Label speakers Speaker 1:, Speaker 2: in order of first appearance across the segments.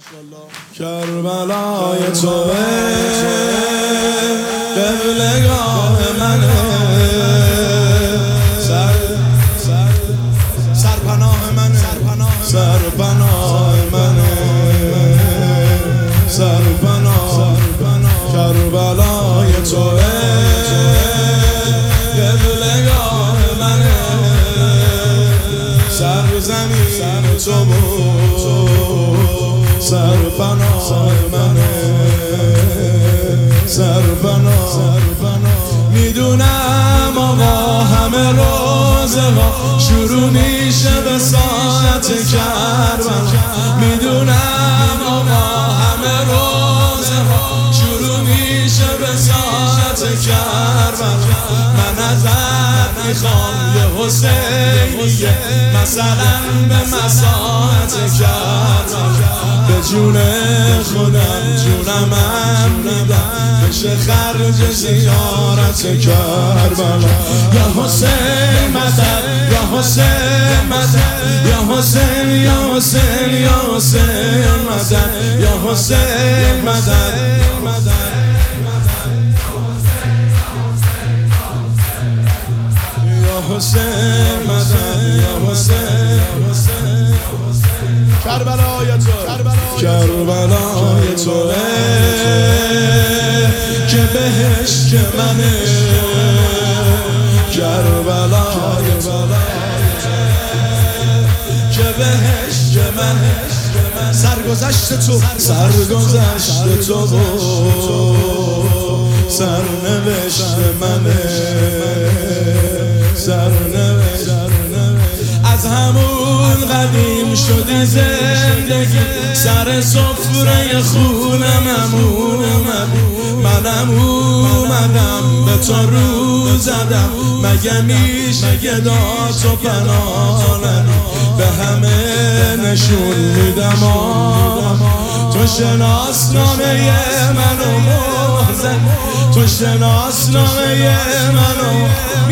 Speaker 1: کربلای توه قبلگاه منه، سرپناه منه، سرپناه منه، سرپناه. کربلای توه قبلگاه منه، سرزمین تو سرپناه منه، سرپناه. میدونم آقا همه روزه ها شروع میشه به ساعت کربلا. میدونم آقا همه روزه ها شروع میشه به ساعت کربلا. من ازت میخوام یه حسینیه مثلا به مساحت کربلا. به جون خودم جونمم میدم بشه خرج زیارت کربلا. یا حسین مدد، یا حسین مدد، یا حسین، یا حسین، یا حسین مدد، یا حسین مدد. یا حسین مدد، یا حسین. کربلای تو، کربلای تو که بهشت منه، کربلای تو که بهشت منه. سرگذشت تو، سرگذشت تو سرنوشت منه، سرنوشت. از همون قدیم شدی زندگی سر سفره خونم منم اومدم به تو رو زدم. مگه میشه گدات و پناهنم به همه نشون میدم تو شناسنامه منو محزن، تو شناسنامه منو.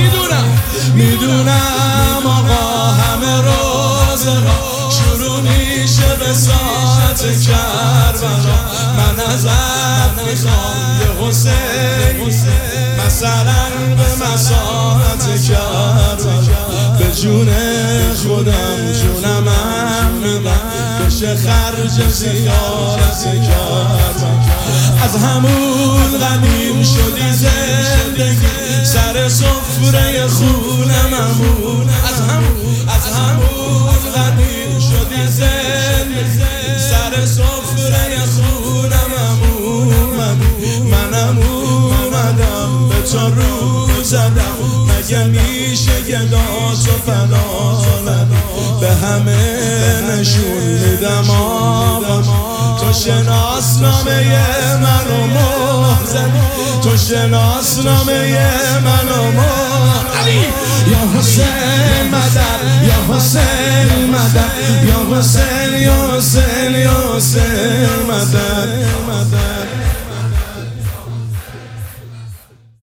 Speaker 1: میدونم آقا همه روزه ها شروع میشه به ساعت کربلا. من ازت میخوام یه حسین مثلا به مساحت کربلا. به جون خودم جونمم میدم بشه خرج زیارت کربلا. از همون قدیم شدی زندگی سر سفره خونم از همون قدیم شدی زندگی سر سفره خونم منم اومدم به تو رو زدم. مگه میشه گدات و پناهنم به همه نشون میدم تو شناسنامه منو محزن، تو شناسنامه منو محزن. یا حسین مدد، یا حسین مدد، یا حسین، یا حسین، یا حسین مدد.